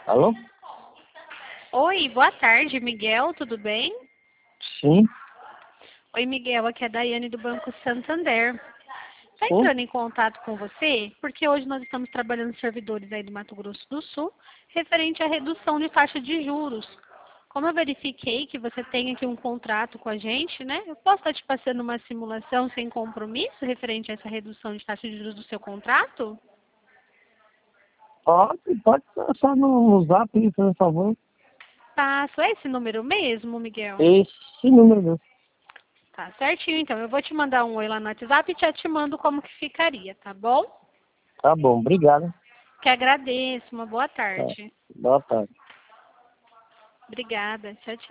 Alô? Oi, boa tarde, Miguel, tudo bem? Sim, Oi, Miguel, aqui é a Daiane do Banco Santander. Está sim. entrando em contato com você porque hoje nós estamos trabalhando servidores aí do Mato Grosso do Sul referente à redução de taxa de juros. Como eu verifiquei que você tem aqui um contrato com a gente, né? Eu posso estar te passando uma simulação sem compromisso referente a essa redução de taxa de juros do seu contrato? Pode passar no zap, por favor. Passo. É esse número mesmo, Miguel? Esse número mesmo. Tá certinho, então. Eu vou te mandar um oi lá no WhatsApp e já te mando como que ficaria, tá bom? Tá bom, obrigado. Que agradeço. Uma boa Tá. tarde. Boa tarde. Obrigada. Tchau, tchau.